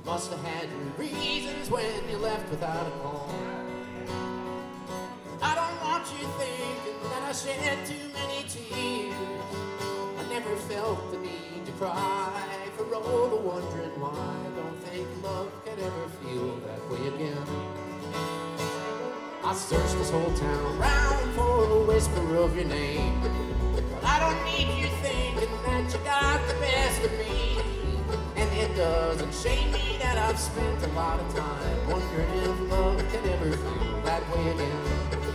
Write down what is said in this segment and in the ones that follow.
Must have had your reasons when you left without a call. I don't want you thinking that I shed too many tears. I never felt the need to cry for all the wondering why. I don't think love can ever feel that way again. I searched this whole town round for a whisper of your name, but I don't need you thinking that you got the best of me. And it doesn't shame me that I've spent a lot of time wondering if love can ever feel that way again.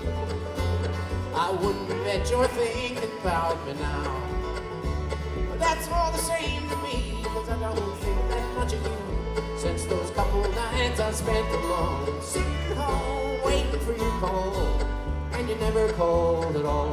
I wouldn't bet you're thinking about me now, but that's all the same to me, 'cause I don't think that much of you since those couple nights I spent alone, sitting home waiting for your call, and you never called at all.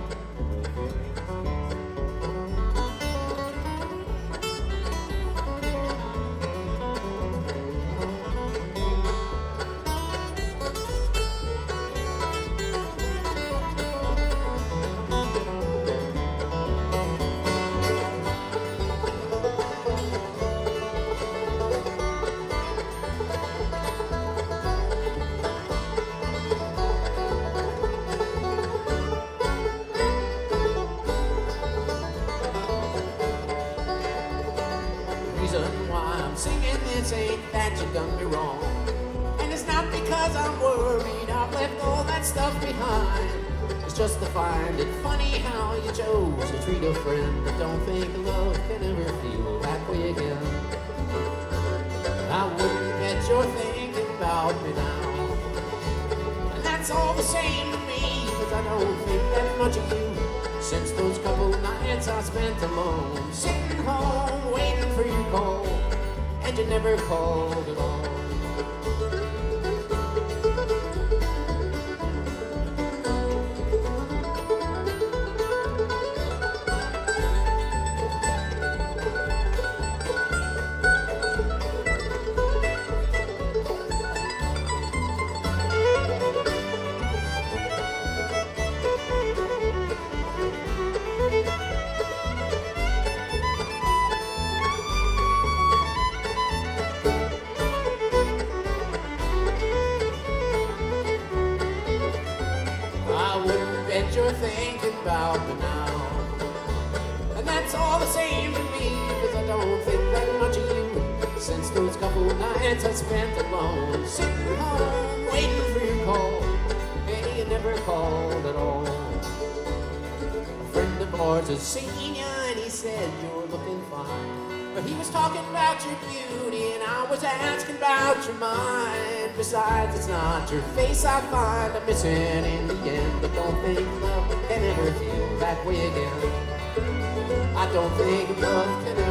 Why I'm singing this ain't that you done me wrong, and it's not because I'm worried I've left all that stuff behind. It's just to find it funny how you chose to treat a friend that don't think love can ever feel that way again. I wouldn't bet you're thinking about me now, and that's all the same to me, 'cause I don't think that much of you since those couple nights I spent alone, sitting home waiting for your call, and you never called at all. You're thinking about me now, and that's all the same to me, 'cause I don't think that much of you since those couple nights I spent alone, sitting home waiting for your call, and you never called at all. A friend of ours has seen you and he said you're looking fine, but he was talking about your beauty and I was asking about your mind. Besides, it's not your face I find I'm missing in the end. I don't think love can ever feel that way again. I don't think love can